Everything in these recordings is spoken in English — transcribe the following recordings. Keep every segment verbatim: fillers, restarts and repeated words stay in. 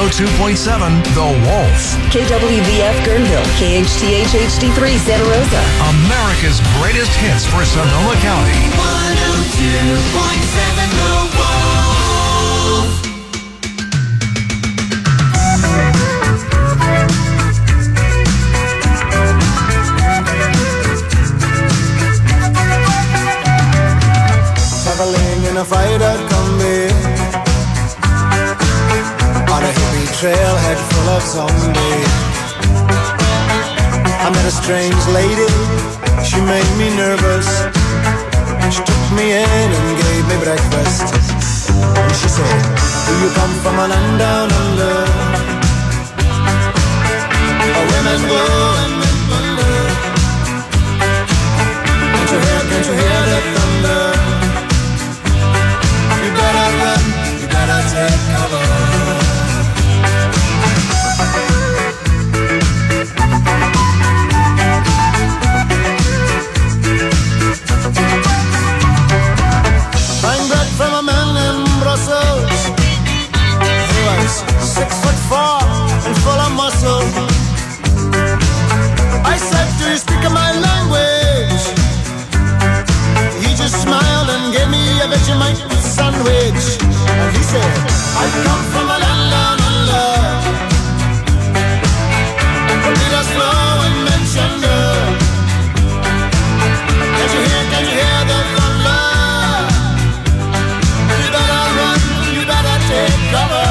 oh two point seven The Wolf. K W V F Guerneville, K H T H H D three Santa Rosa. America's greatest hits for Sonoma County. one oh two point seven The Wolf. Traveling in a fighter combi on a hippie trailhead full of zombies. I met a strange lady, she made me nervous. She took me in and gave me breakfast. And she said, do you come from a land down under, where women go and men wonder? Can't you hear, can't you hear the thunder? You better run, you better take cover. Buying bread from a man in Brussels who was six foot four and full of muscle. I said, do you speak my language? He just smiled and gave me a Vegemite sandwich. And he said, I come from a land down under, where leaders flow and men gender. Can't you hear, can't you hear the thunder? You better run, you better take cover.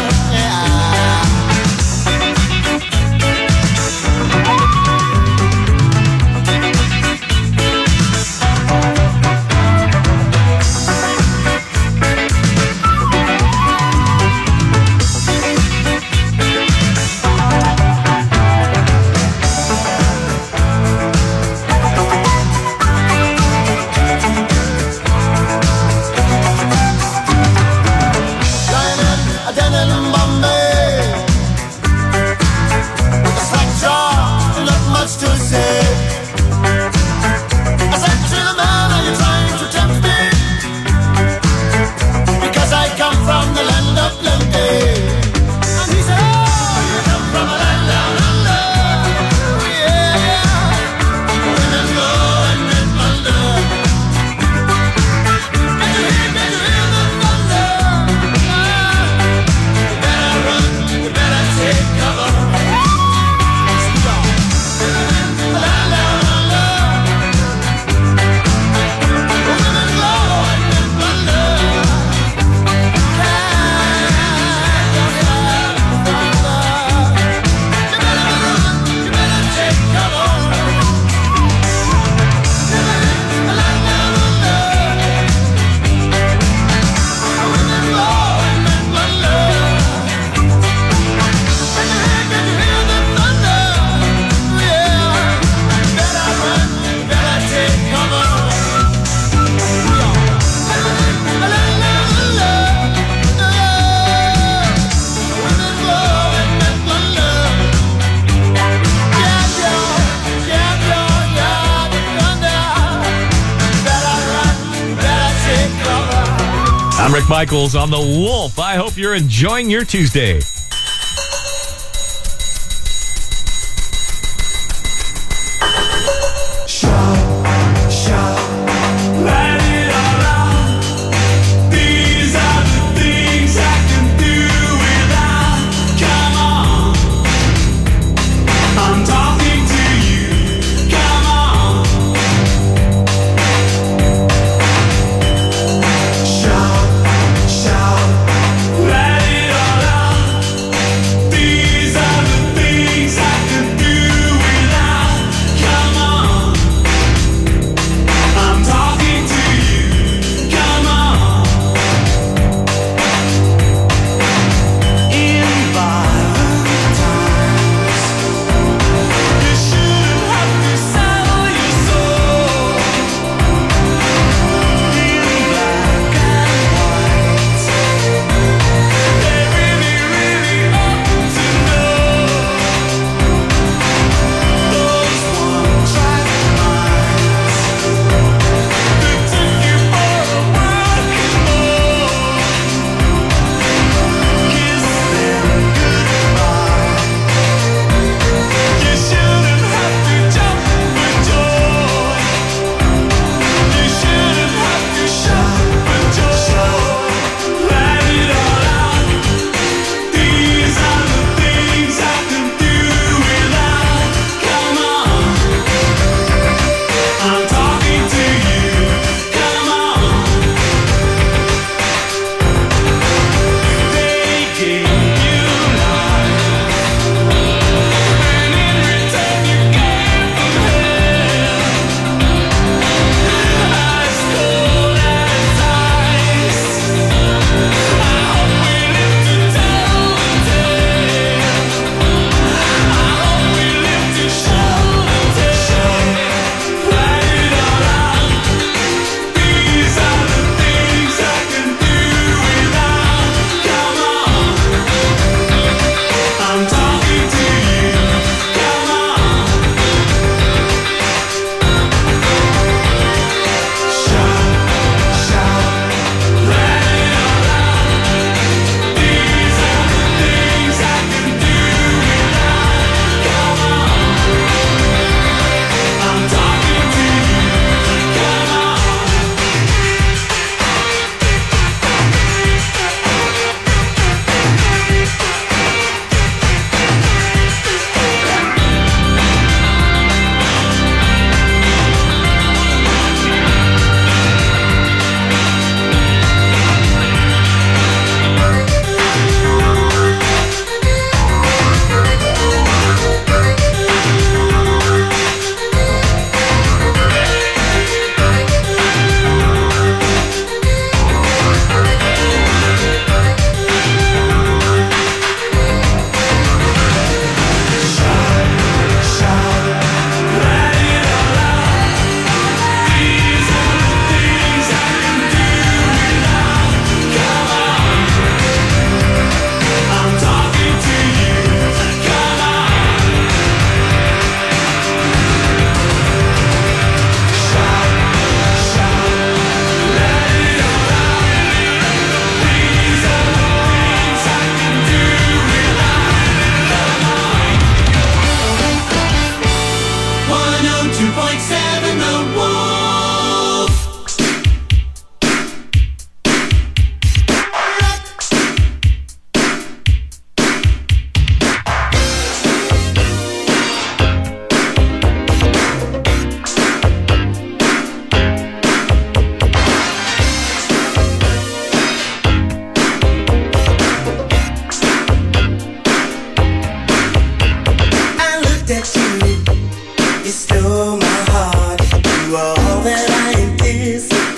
I'm Rick Michaels on The Wolf. I hope you're enjoying your Tuesday. Shout, shout, let it all out.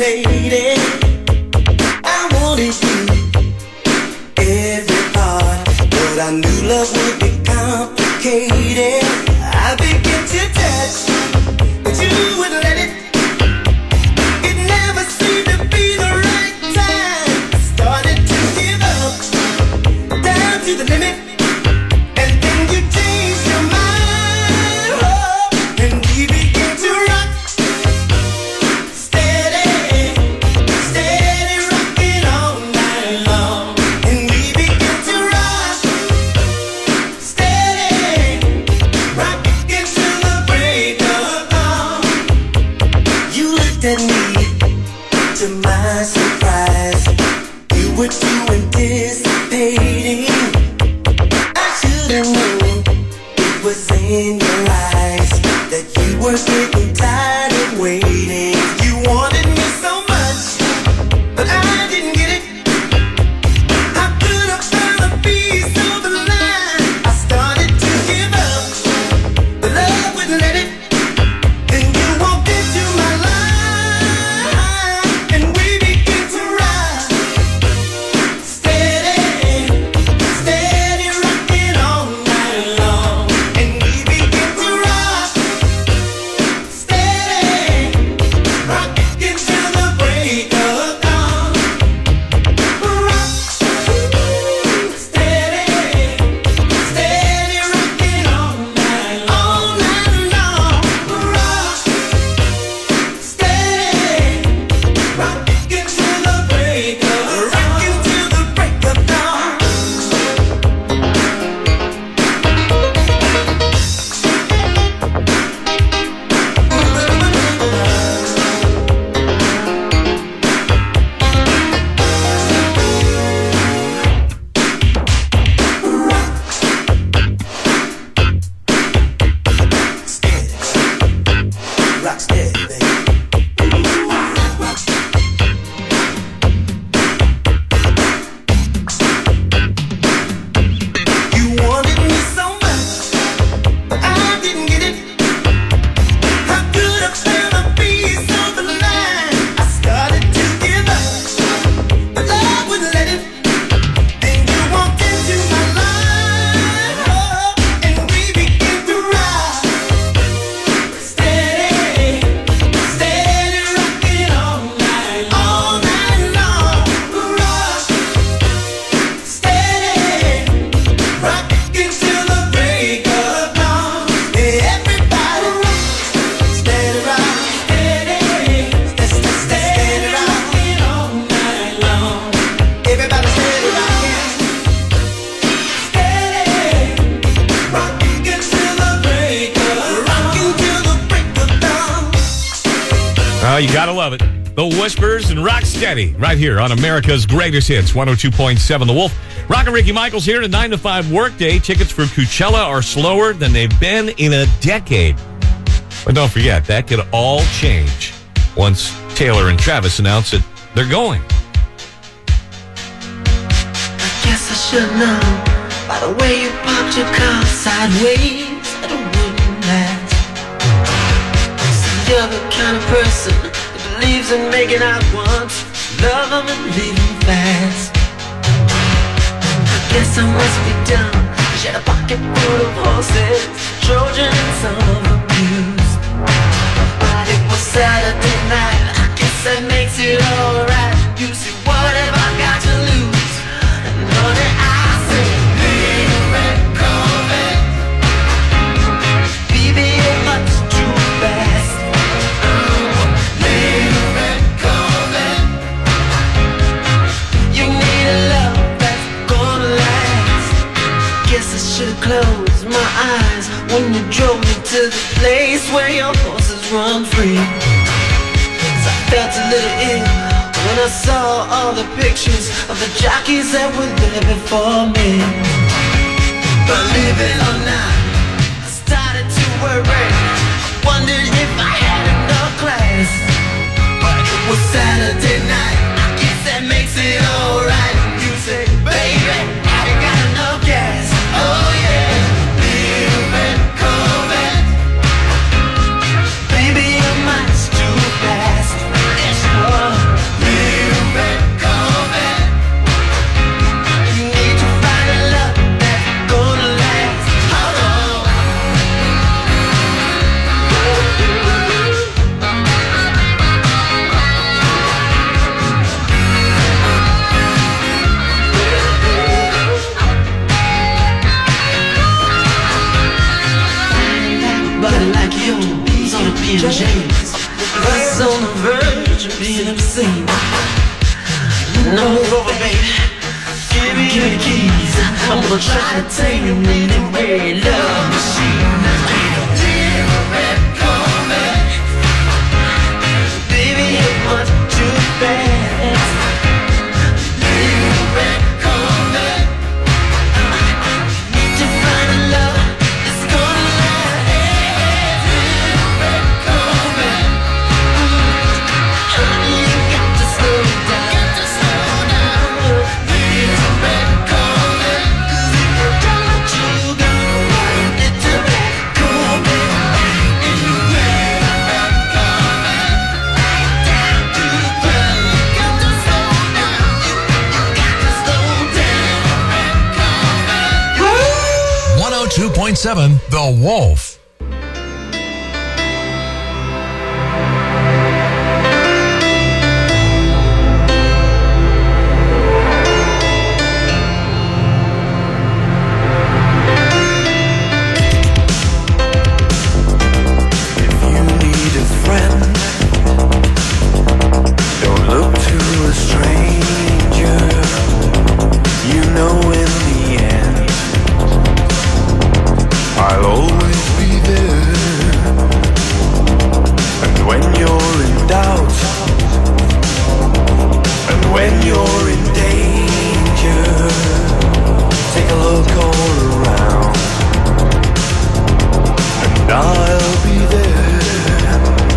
lady. I wanted you every part, but I knew love would be complicated. I began to touch, but you wouldn't let it. It never seemed to be the right time. I started to give up, down to the limit. And then you changed your mind, oh, and we began to rock. Steady, steady rocking all night long. And we began to rock. Steady, rocking till the break of dawn. You looked at me, to my surprise. You were too anticipating. I should've known it was in your eyes that you were getting tired of waiting. You wanted me so much, but I didn't get it. I could have found a piece of the line. I started to give up, but love wouldn't let it. Then you walked into my life, and we began to ride. Steady, steady rocking all night long. And we began to rock. Steady, rocking till the break of dawn. Rock, steady, steady rocking all night, all night long. Rock, steady, rocking till the break of, rocking till the break of dawn. Rock steady, baby. You wanted me so much, but I didn't get it. I could have found a piece of the line. I started to give up, but love wouldn't let it. Then you walked into my life, oh, and we began to ride. Steady, steady rocking all night, all night long. Rock, steady, rocking till the break of dawn. Everybody rock, steady rock, steady, steady, steady rocking all night long. Everybody steady rocking, steady, rocking till the break of, rocking till the break of dawn. Oh, you gotta love it. The Whispers and Rock Steady right here on America's Greatest Hits, one oh two point seven The Wolf. Rock and Ricky Michaels here at a nine to five workday. Tickets for Coachella are slower than they've been in a decade. But don't forget, that could all change once Taylor and Travis announce that they're going. Guess I should know by the way you parked your car sideways that it wouldn't last. See, you're the kind of person that believes in making out once, love them and leave them fast. I guess I must be dumb. She had a pocket full of horses, Trojan and some of abuse. But it was Saturday night, I guess that makes it alright. You see, what have I got to lose? And honey, I say, little red Corvette, baby, you're much too fast. Little red Corvette, you need a love that's gonna last. Guess I should've closed my eyes when you drove me to the place where your horses run free. 'Cause I felt a little ill when I saw all the pictures of the jockeys that were there before me. Believe it or not, I started to worry. I wondered if I had enough class. But it was Saturday night, I guess that makes it alright. You say, baby, have you got enough gas? Oh yeah, little red Corvette, baby, you're much too fast. It's sure. scene. No move over, baby. Give me the keys. I'm gonna try to take you anywhere. Love machine. Live and come back. Baby, it was too bad. Live and come back. Need to find a love that's gonna last. Live and come back. Honey, you got to slow down. Got to slow down. Live and come back. 'Cause if you don't, you go. Live and come back. And you live and come back. Right down to the ground. You got to slow down. You, you got to slow down and come back. one oh two point seven The Wolf. If you need a friend, don't look to a stranger. You know in the end, I'll always be there. And when you're in doubt, and when you're in danger, take a look all around, and I'll be there.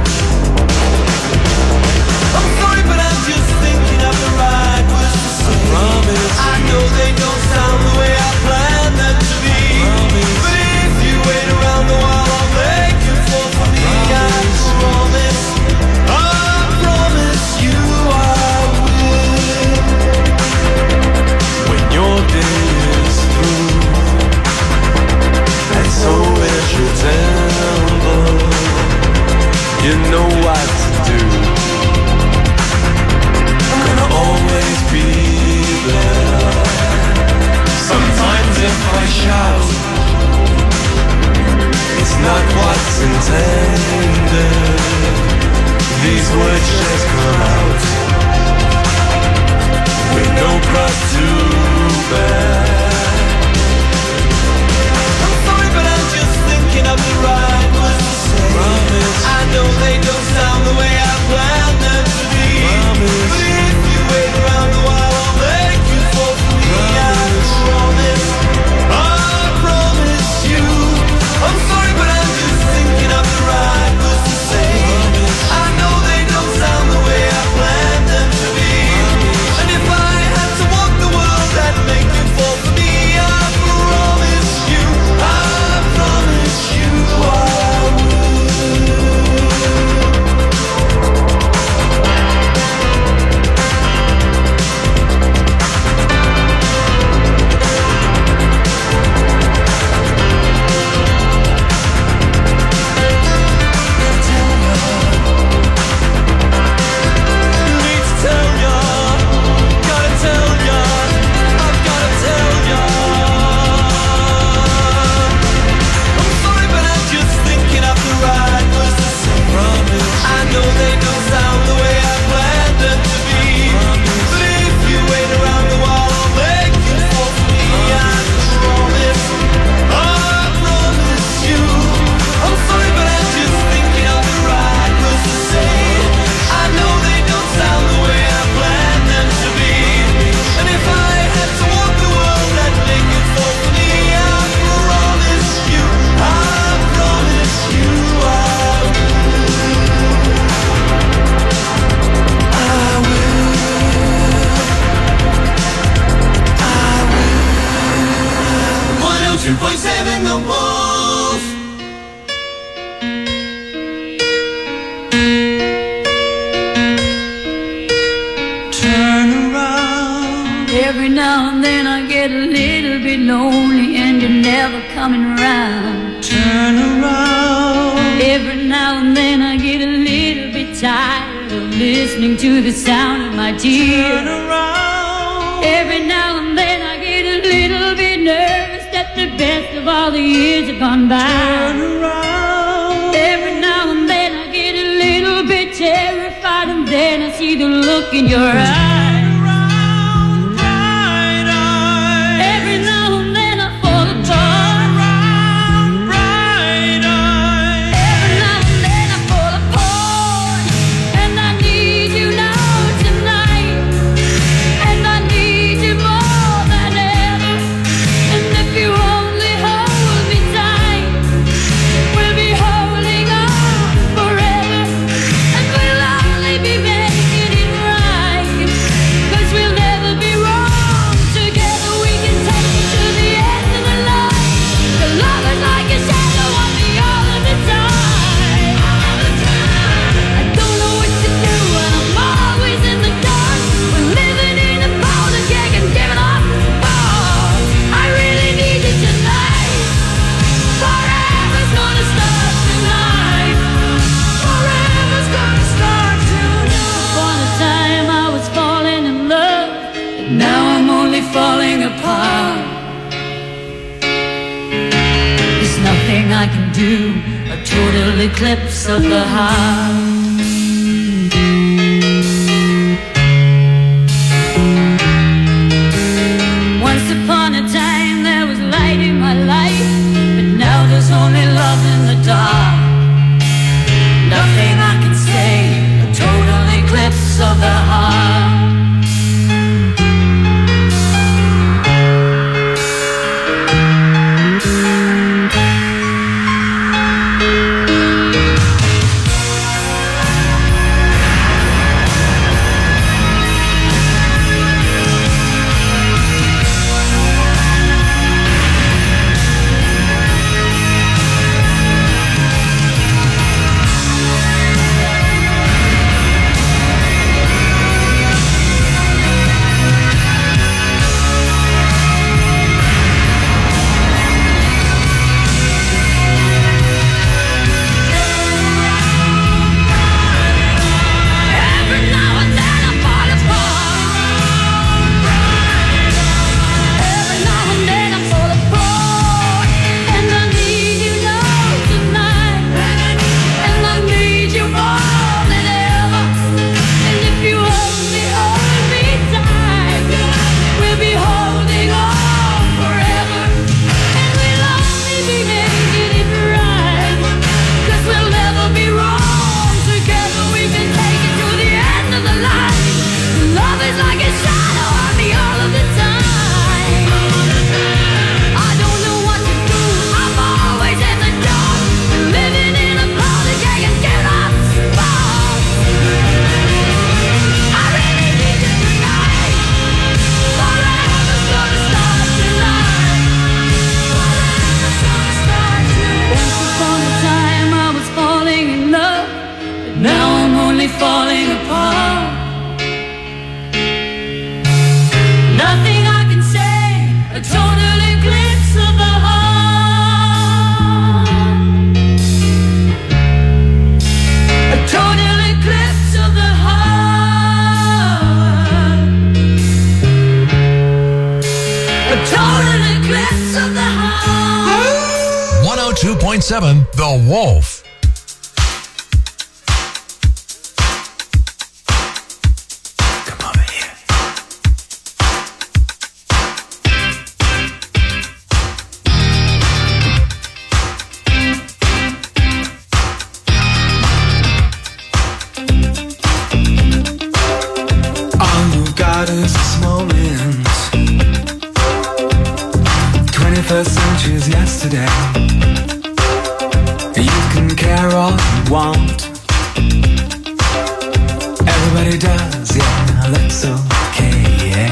I'm sorry, but I'm just thinking of the right words to say. I promise. I know they don't sound the way I planned them to be. But if you wait around a while, I'll make you fall for me. I promise. I promise you I will. When your day is through, and so is your temper, you know what to do. I'm gonna always be there. Sometimes if I shout, it's not what's intended. These words just come out with no cross to bear. I'm sorry, but I'm just thinking of the right words to say. Promise. I know they don't sound the way I planned them to be. Promise. But if you wait around a while, I'll make you fall for me. Promise. I promise. I promise you. I'm sorry, but I'm just thinking of the right words to say. Promise. I know they don't sound the way I planned them to be. Promise. And if I had to walk the world, I'd make you fall for me. I promise you. I promise you I will. Need to tell ya, gotta tell ya, I've gotta tell ya. I'm sorry, but I'm just thinking of the right words to say. Promise. I know they don't sound the way I planned them to be. Promise. But if you wait around a while, I'll make you fall for me. I promise. I promise you. I'm sorry, but I'm just thinking of the right words to say. I know they don't sound the way I planned them to be. And if I had to walk the world, I'd make you fall for me. I promise you. I promise you I will. I will. I will. one oh two point seven The Wolf. Turn around. Every now and then I get a little bit lonely and you're never coming around. Turn around. Every now and then I get a little bit tired of listening to the sound of my Turn tears. around. Every now and then I get a little bit nervous that the best of all the years have gone by. Turn around. Every now and then I get a little bit terrified and then I see the look in your eyes. Every now and then I fall apart. Every now and then I fall apart. And I need you now tonight. And I need you more than ever. And if you only hold me tight, we'll be holding on forever. And we'll only be making it right. 'Cause we'll never be wrong. Together we can take it to the end of the line. The love is like a shadow on me all of the time. I don't know what to do and I'm always in the dark. We're living in a powder keg and giving up balls. I really need you tonight. Forever's gonna start tonight. Forever's gonna start tonight. Upon a time I was falling in love, but now I'm only falling apart. There's nothing I can do, a total eclipse of the heart. Once upon a time there was light in my life, but now there's only love in the dark. Nothing I can say, a total eclipse of the heart. Every now and then I fall apart. Every now and then I fall apart. And I need you now tonight. And I need you more than ever. And if you hold me, hold me tight, we'll be holding on forever. And we'll only be making it right. 'Cause we'll never be wrong. Together we can take it to the end of the line. Love is like a shadow on me all of the time. I don't know what to do, I'm always in the dark. Living in a powder keg and giving up balls. I really need you tonight. Forever's gonna start tonight. Forever's gonna start tonight. Once upon a time I was falling in love, but now I'm only falling apart. Nothing I can say, a total eclipse of the heart. A total eclipse of the heart. A total eclipse of the heart. one oh two point seven The Wolf. Come over here. All you've got is this moment. twenty-first century's yesterday. You can care all you want. Everybody does, yeah, that's okay.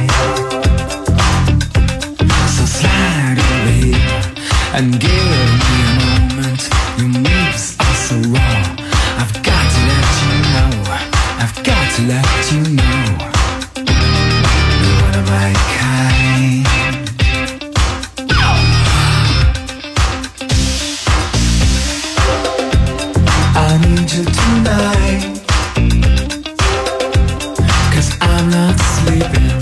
So slide over here and give me a moment. Your moves are so raw. I've got to let you know. I've got to let you know. You're one of my kind. I need you tonight. 'Cause I'm not sleeping.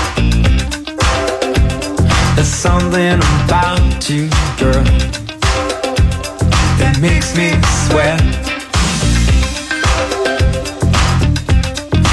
There's something about you, girl, that makes me sweat.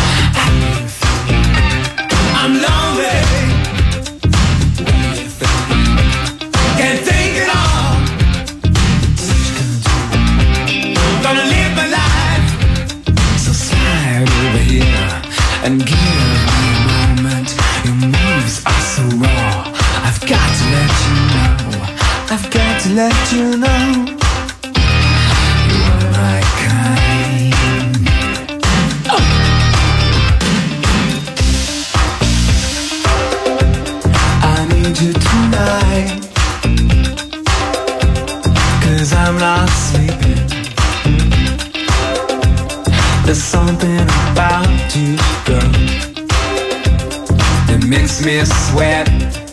moment. Your moves are so raw. I've got to let you know. I've got to let you know. You are my kind. Oh. I need you tonight, 'cause I'm not sleeping. There's something about you, girl, that makes me sweat.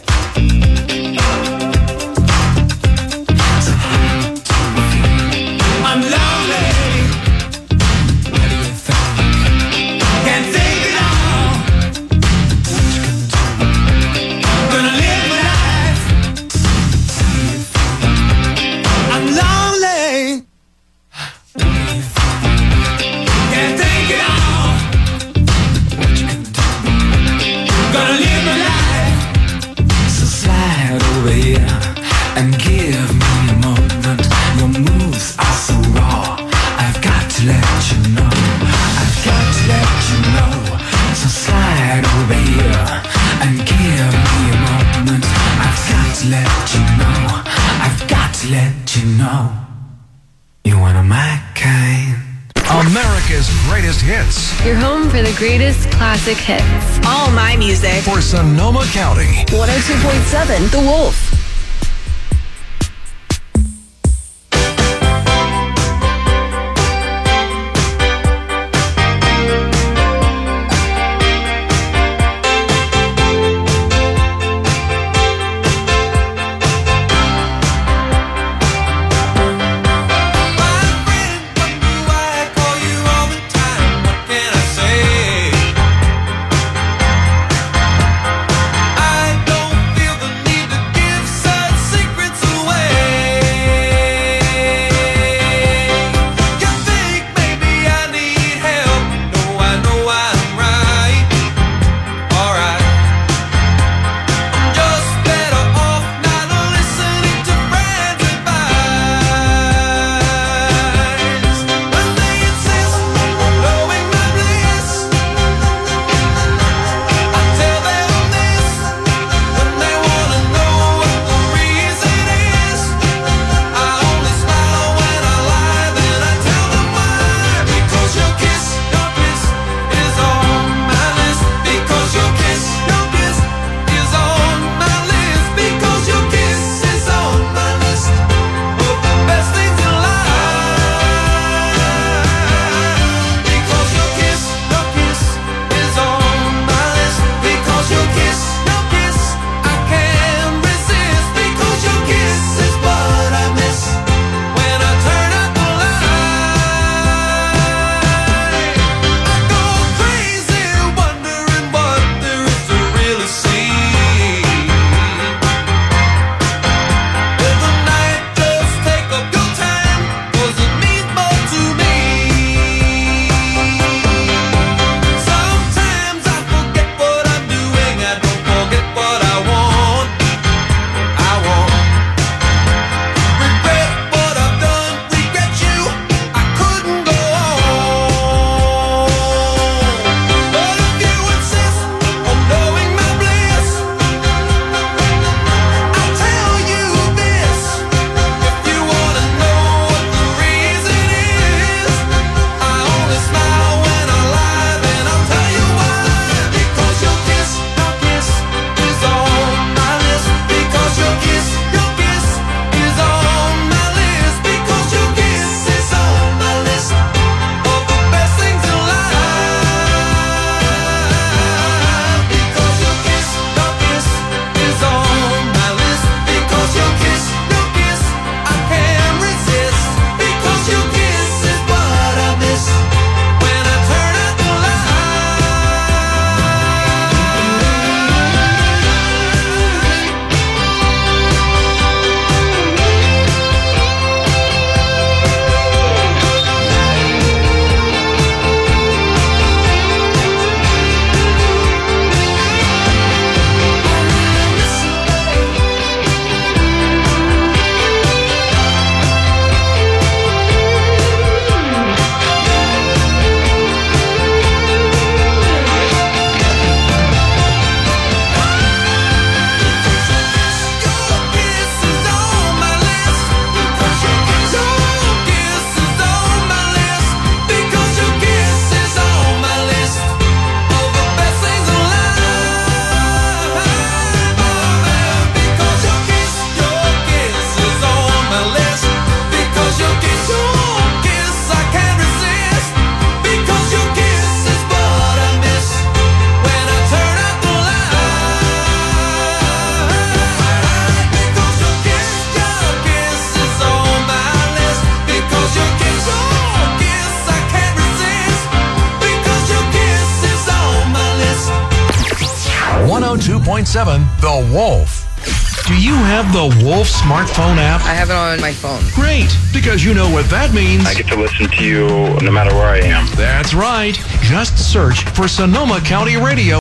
So I'm lonely. What do you think? Can't take it all. What you gonna do? Gonna live my life. I'm lonely. Can't take it all. What you gonna do? Gonna live my life. So slide over here and give me a moment. Your moves are so raw. I've got to let you know. I've got to let you know. So slide over here and give me a moment. I've got to let you know. I've got to let you know. You're one of my kind. America's greatest hits Your home for the greatest classic hits. All my music. for Sonoma County. one oh two point seven The Wolf. I don't feel the need to give oh two point seven The Wolf. Do you have the Wolf smartphone app? I have it on my phone. Great, because you know what that means. I get to listen to you no matter where I am. That's right. Just search for Sonoma County Radio